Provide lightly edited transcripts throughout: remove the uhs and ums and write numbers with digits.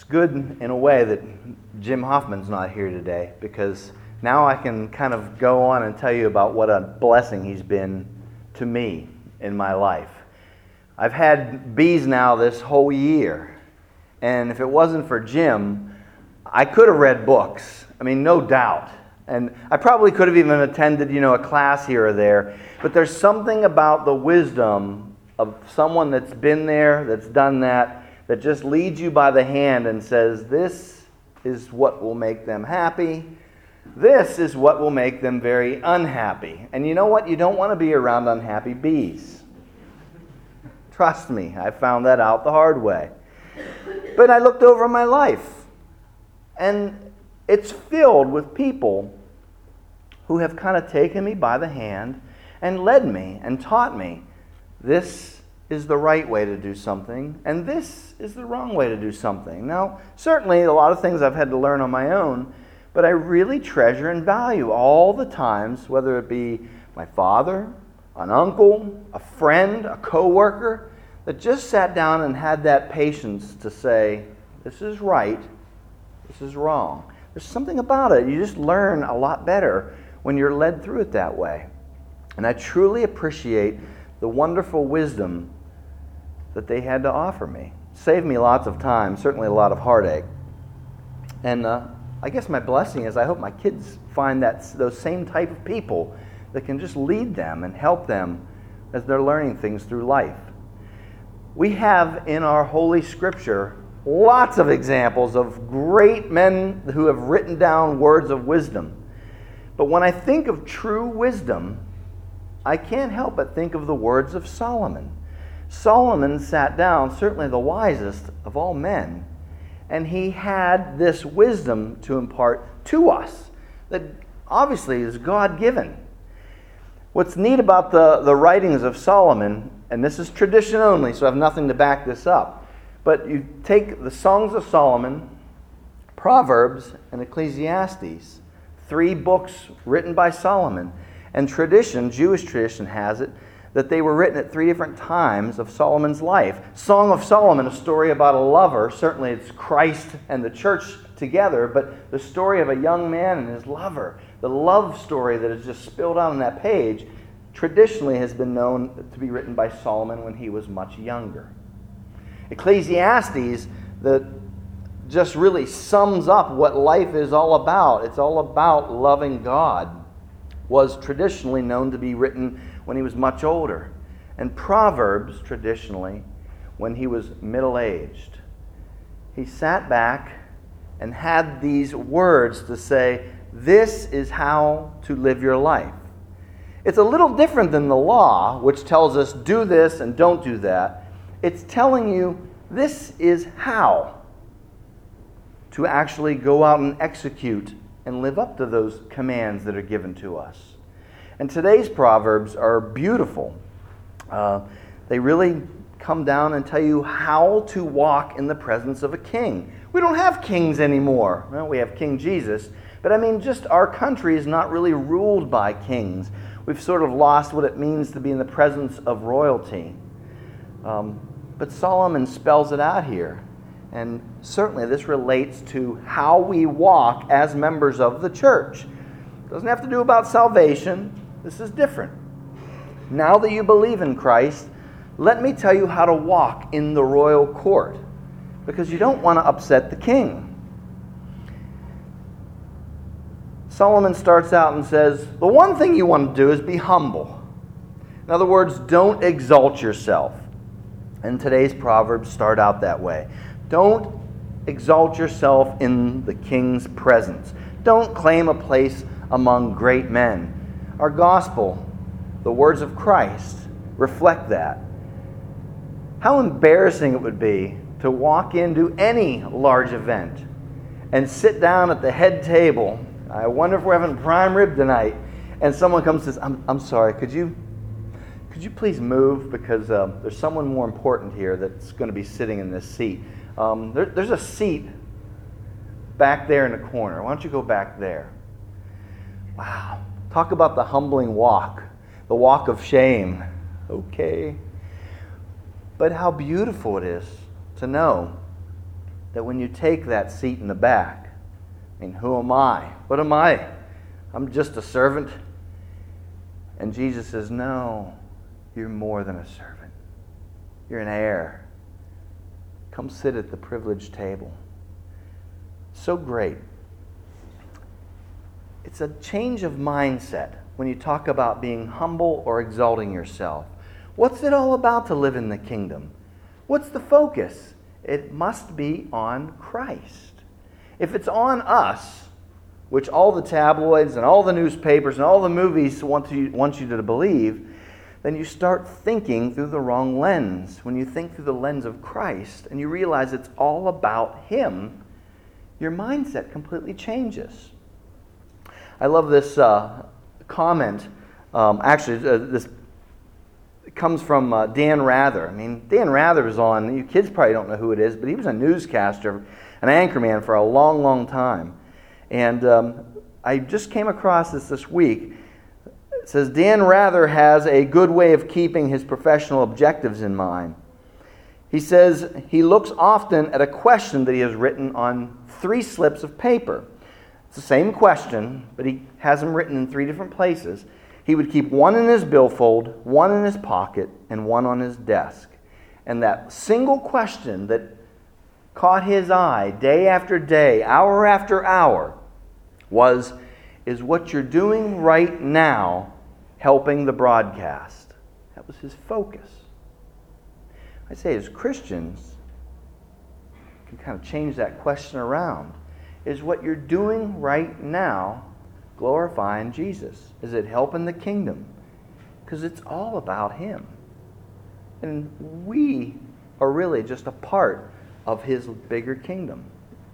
It's good in a way that Jim Hoffman's not here today, because now I can kind of go on and tell you about what a blessing he's been to me in my life. I've had bees now this whole year, and if it wasn't for Jim, I could have read books. I mean, no doubt. And I probably could have even attended, a class here or there. But there's something about the wisdom of someone that's been there, that's done that just leads you by the hand and says, this is what will make them happy. This is what will make them very unhappy. And you know what? You don't want to be around unhappy bees. Trust me, I found that out the hard way. But I looked over my life, and it's filled with people who have kind of taken me by the hand and led me and taught me this is the right way to do something, and this is the wrong way to do something. Now, certainly a lot of things I've had to learn on my own, but I really treasure and value all the times, whether it be my father, an uncle, a friend, a coworker, that just sat down and had that patience to say, this is right, this is wrong. There's something about it. You just learn a lot better when you're led through it that way. And I truly appreciate the wonderful wisdom that they had to offer me. Saved me lots of time, certainly a lot of heartache. And I guess my blessing is I hope my kids find those same type of people that can just lead them and help them as they're learning things through life. We have in our Holy Scripture lots of examples of great men who have written down words of wisdom. But when I think of true wisdom, I can't help but think of the words of Solomon. Solomon sat down, certainly the wisest of all men, and he had this wisdom to impart to us that obviously is God-given. What's neat about the writings of Solomon, and this is tradition only, so I have nothing to back this up, but you take the Songs of Solomon, Proverbs, and Ecclesiastes, 3 books written by Solomon, and tradition, Jewish tradition has it, that they were written at 3 different times of Solomon's life. Song of Solomon, a story about a lover. Certainly it's Christ and the church together, but the story of a young man and his lover, the love story that is just spilled out on that page, traditionally has been known to be written by Solomon when he was much younger. Ecclesiastes, that just really sums up what life is all about. It's all about loving God. Was traditionally known to be written when he was much older. And Proverbs, traditionally, when he was middle-aged. He sat back and had these words to say, this is how to live your life. It's a little different than the law, which tells us do this and don't do that. It's telling you this is how to actually go out and execute and live up to those commands that are given to us. And today's Proverbs are beautiful. They really come down and tell you how to walk in the presence of a king. We don't have kings anymore. Well, we have King Jesus. But I mean, just our country is not really ruled by kings. We've sort of lost what it means to be in the presence of royalty. But Solomon spells it out here. And certainly this relates to how we walk as members of the church. It doesn't have to do about salvation. This is different. Now that you believe in Christ, let me tell you how to walk in the royal court, because you don't want to upset the king. Solomon starts out and says, the one thing you want to do is be humble. In other words, don't exalt yourself. And today's Proverbs start out that way. Don't exalt yourself in the king's presence. Don't claim a place among great men. Our gospel, the words of Christ, reflect that. How embarrassing it would be to walk into any large event and sit down at the head table. I wonder if we're having prime rib tonight. And someone comes and says, I'm sorry, could you please move? Because there's someone more important here that's going to be sitting in this seat. There's a seat back there in the corner. Why don't you go back there? Wow. Talk about the humbling walk. The walk of shame. Okay. But how beautiful it is to know that when you take that seat in the back, I mean, who am I? What am I? I'm just a servant. And Jesus says, no, you're more than a servant. You're an heir. Come sit at the privileged table. So great. It's a change of mindset when you talk about being humble or exalting yourself. What's it all about to live in the kingdom? What's the focus? It must be on Christ. If it's on us, which all the tabloids and all the newspapers and all the movies want you to believe, then you start thinking through the wrong lens. When you think through the lens of Christ and you realize it's all about Him, your mindset completely changes. I love this comment. This comes from Dan Rather. I mean, Dan Rather was on, you kids probably don't know who it is, but he was a newscaster, an anchorman for a long, long time. And I just came across this week. It says, Dan Rather has a good way of keeping his professional objectives in mind. He says he looks often at a question that he has written on 3 slips of paper. It's the same question, but he has them written in 3 different places. He would keep one in his billfold, one in his pocket, and one on his desk. And that single question that caught his eye day after day, hour after hour, was, is what you're doing right now helping the broadcast? That was his focus. I say as Christians, you can kind of change that question around. Is what you're doing right now glorifying Jesus? Is it helping the kingdom? Because it's all about Him. And we are really just a part of His bigger kingdom.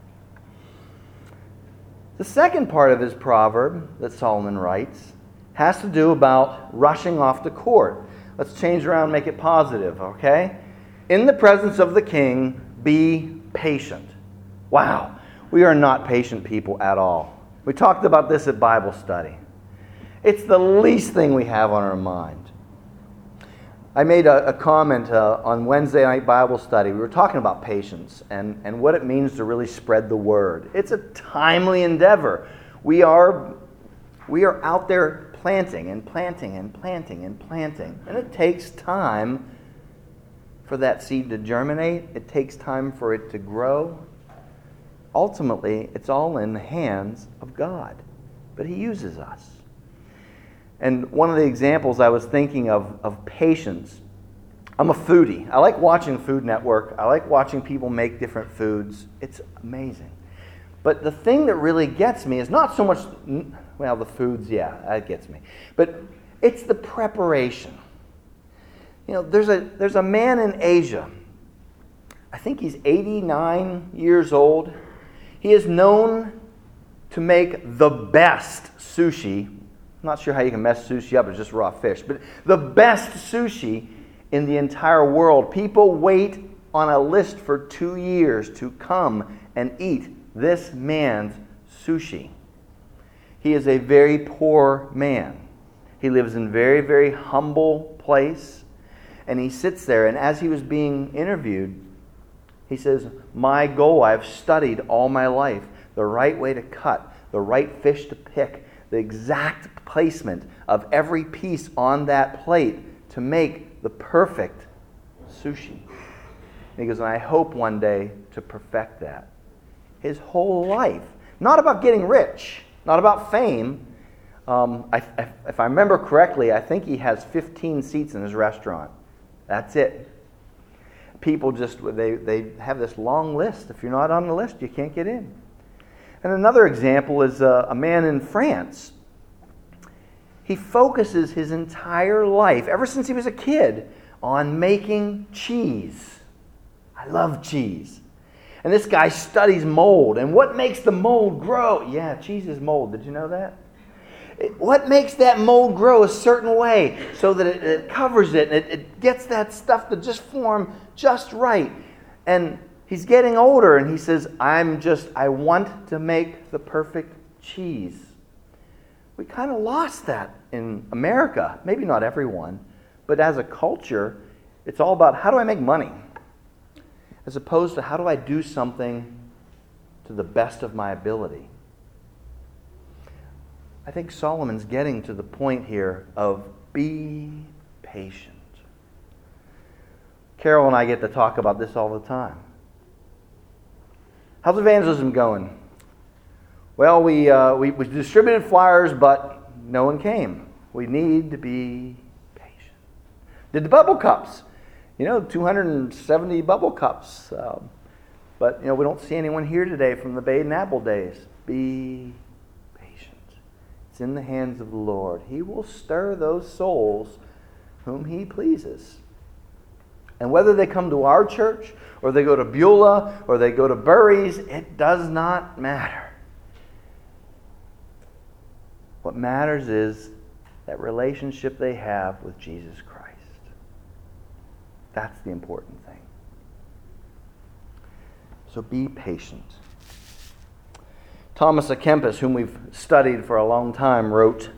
The second part of his proverb that Solomon writes has to do about rushing off to court. Let's change around and make it positive, okay? In the presence of the king, be patient. Wow, we are not patient people at all. We talked about this at Bible study. It's the least thing we have on our mind. I made a comment on Wednesday night Bible study. We were talking about patience and what it means to really spread the word. It's a timely endeavor. We are out there planting and planting and planting and planting. And it takes time for that seed to germinate. It takes time for it to grow. Ultimately, it's all in the hands of God. But He uses us. And one of the examples I was thinking of patience, I'm a foodie. I like watching Food Network. I like watching people make different foods. It's amazing. But the thing that really gets me is not so much, well, the foods, yeah, that gets me. But it's the preparation. You know, there's a man in Asia. I think he's 89 years old. He is known to make the best sushi. I'm not sure how you can mess sushi up, it's just raw fish. But the best sushi in the entire world. People wait on a list for 2 years to come and eat this man's sushi. He is a very poor man. He lives in a very, very humble place. And he sits there, and as he was being interviewed, he says, my goal, I've studied all my life, the right way to cut, the right fish to pick, the exact placement of every piece on that plate to make the perfect sushi. And he goes, and I hope one day to perfect that. His whole life, not about getting rich, not about fame. If I remember correctly, I think he has 15 seats in his restaurant. That's it. People just, they have this long list. If you're not on the list, you can't get in. And another example is a man in France. He focuses his entire life, ever since he was a kid, on making cheese. I love cheese. And this guy studies mold. And what makes the mold grow? Yeah, cheese is mold. Did you know that? What makes that mold grow a certain way so that it covers it and it gets that stuff to just form just right. And he's getting older and he says, I want to make the perfect cheese. We kind of lost that in America. Maybe not everyone, but as a culture, it's all about how do I make money? as opposed to how do I do something to the best of my ability. I think Solomon's getting to the point here of be patient. Carol and I get to talk about this all the time. How's evangelism going? Well, we distributed flyers, but no one came. We need to be patient. Did the bubble cups. 270 bubble cups. But, we don't see anyone here today from the Bade and Apple days. Be patient. It's in the hands of the Lord. He will stir those souls whom He pleases. And whether they come to our church, or they go to Beulah, or they go to Burries, it does not matter. What matters is that relationship they have with Jesus Christ. That's the important thing. So be patient. Thomas à Kempis, whom we've studied for a long time, wrote,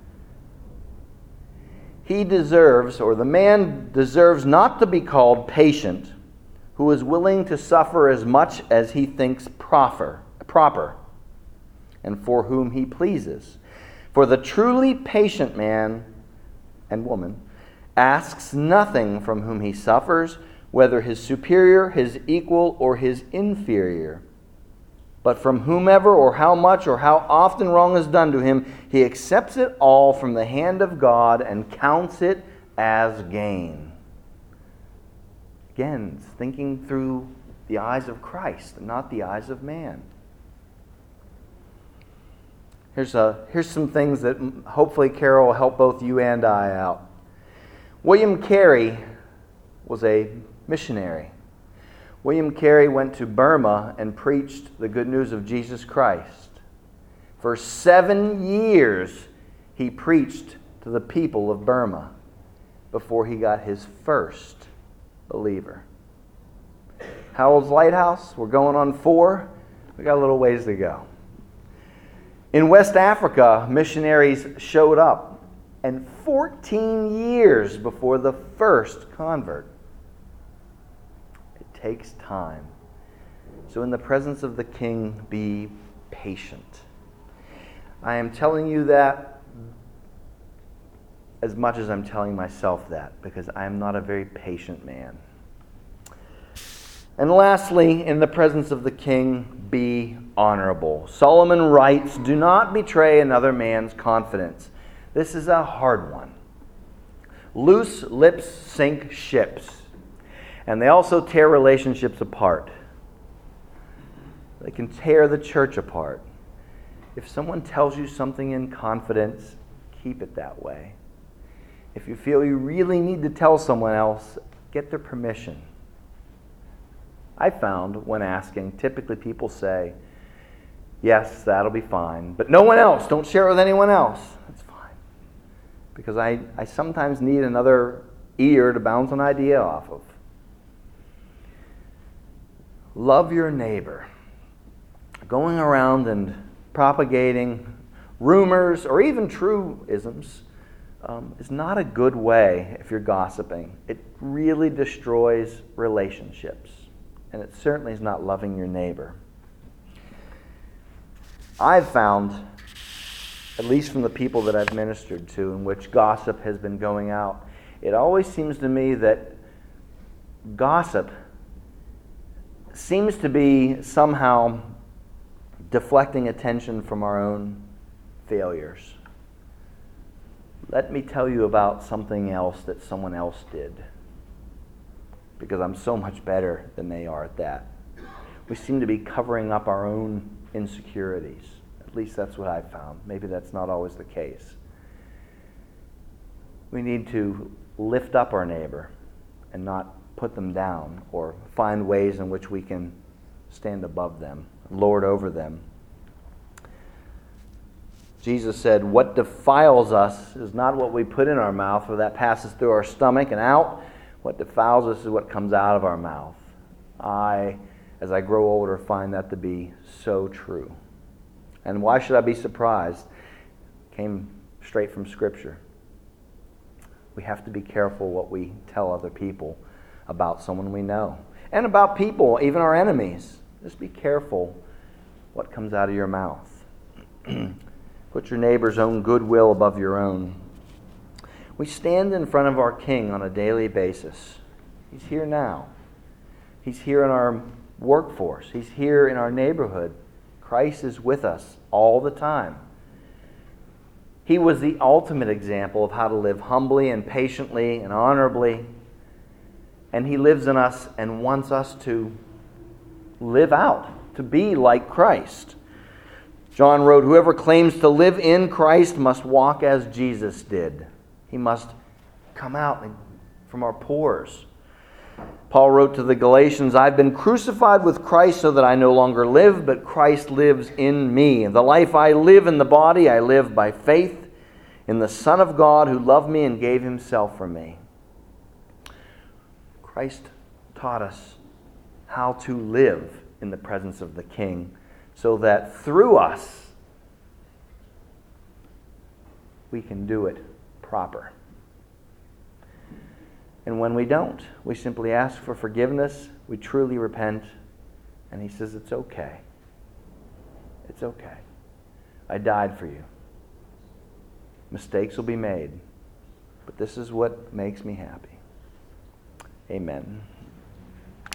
"He deserves, or the man deserves not to be called patient, who is willing to suffer as much as he thinks proper, and for whom he pleases. For the truly patient man and woman asks nothing from whom he suffers, whether his superior, his equal, or his inferior. But from whomever or how much or how often wrong is done to him, he accepts it all from the hand of God and counts it as gain." Again, it's thinking through the eyes of Christ and not the eyes of man. Here's some things that hopefully Carol will help both you and I out. William Carey was a missionary. William Carey went to Burma and preached the good news of Jesus Christ. For 7 years, he preached to the people of Burma before he got his first believer. Howell's Lighthouse, we're going on 4. We got a little ways to go. In West Africa, missionaries showed up, and 14 years before the first convert. It takes time. So in the presence of the King, be patient. I am telling you that as much as I'm telling myself that, because I am not a very patient man. And lastly, in the presence of the King, be honorable. Solomon writes, "Do not betray another man's confidence." This is a hard one. Loose lips sink ships, and they also tear relationships apart. They can tear the church apart. If someone tells you something in confidence, keep it that way. If you feel you really need to tell someone else, get their permission. I found when asking, typically people say, "Yes, that'll be fine, but no one else. Don't share it with anyone else." That's fine. Because I sometimes need another ear to bounce an idea off of. Love your neighbor. Going around and propagating rumors or even truisms is not a good way if you're gossiping. It really destroys relationships. And it certainly is not loving your neighbor. I've found, at least from the people that I've ministered to, in which gossip has been going out, it always seems to me that gossip seems to be somehow deflecting attention from our own failures. Let me tell you about something else that someone else did, because I'm so much better than they are at that. We seem to be covering up our own insecurities. At least that's what I've found. Maybe that's not always the case. We need to lift up our neighbor and not put them down, or find ways in which we can stand above them, lord over them. Jesus said, "What defiles us is not what we put in our mouth, for that passes through our stomach and out. What defiles us is what comes out of our mouth." As I grow older, find that to be so true. And why should I be surprised? It came straight from Scripture. We have to be careful what we tell other people about someone we know. and about people, even our enemies. Just be careful what comes out of your mouth. Put your neighbor's own goodwill above your own. We stand in front of our King on a daily basis. He's here now. He's here in our workforce. He's here in our neighborhood. Christ is with us all the time. He was the ultimate example of how to live humbly and patiently and honorably. And He lives in us and wants us to live out, to be like Christ. John wrote, "Whoever claims to live in Christ must walk as Jesus did." He must come out from our pores. Paul wrote to the Galatians, "I've been crucified with Christ so that I no longer live, but Christ lives in me. And the life I live in the body, I live by faith in the Son of God who loved me and gave Himself for me." Christ taught us how to live in the presence of the King so that through us we can do it proper. And when we don't, we simply ask for forgiveness, we truly repent, and He says, "It's okay. It's okay. I died for you. Mistakes will be made, but this is what makes me happy." Amen.